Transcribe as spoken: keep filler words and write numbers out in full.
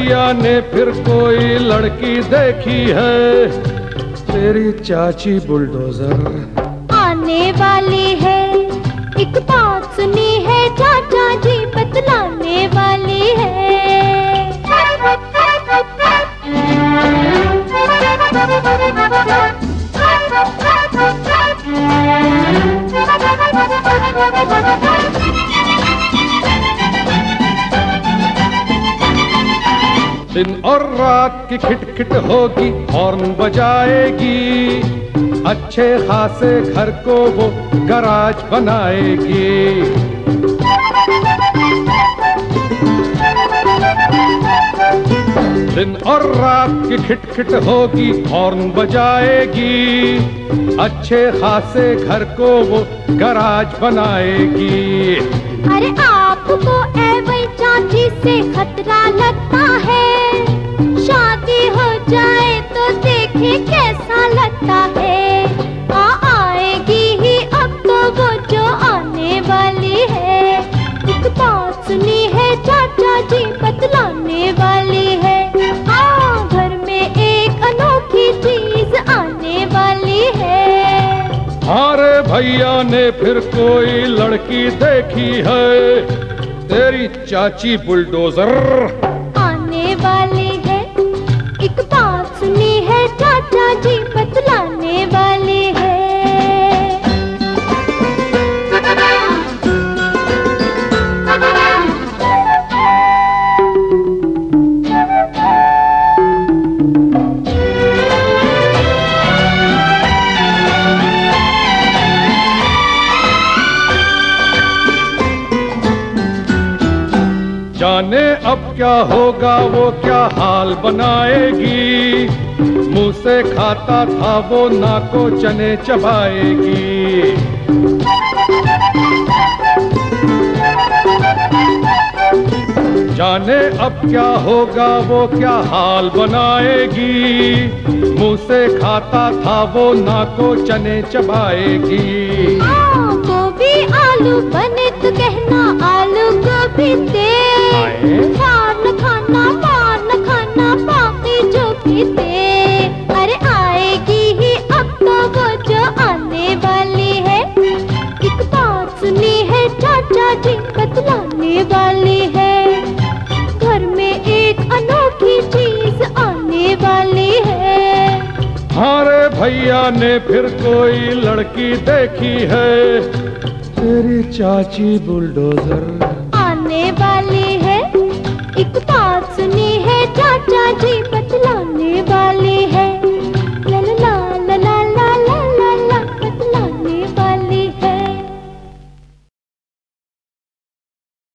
भैया ने फिर कोई लड़की देखी है, तेरी चाची बुलडोजर आने वाली है। एक बात सुनी है चाचा जी बतलाने वाली है। दिन और रात की खिटखिट होगी, हॉर्न बजाएगी, अच्छे खासे घर को वो गराज बनाएगी। दिन और रात की खिटखिट होगी, हॉर्न बजाएगी, अच्छे खासे घर को वो गराज बनाएगी। अरे आपको एवं चाची से खतरा लगता है, शादी हो जाए तो देखे कैसा लगता है। आ आएगी ही अब तो वो जो आने वाली है। एक बात सुनी है चाचा जी बतलाने वाली है। हाँ, घर में एक अनोखी चीज आने वाली है। हमारे भैया ने फिर कोई लड़की देखी है, तेरी चाची बुलडोजर आने वाली है। एक बात सुनी है चाचा जी बतलाने वाली है। जाने अब क्या होगा, वो क्या हाल बनाएगी, मुंह से खाता था वो नाको चने चबाएगी। जाने अब क्या होगा, वो क्या हाल बनाएगी, मुंह से खाता था वो नाको चने चबाएगी। गोभी आलू बने तो कहना आलू गोभी दे, मार न खाना मार न खाना बाकी जो भी दे। अरे आएगी ही अब तो वो जो आने वाली है। एक बात सुनी है चाचा जी बतलाने वाली है। घर में एक अनोखी चीज आने वाली है। हमारे भैया ने फिर कोई लड़की देखी है, तेरी चाची बुलडोजर आने वाली है। एक बात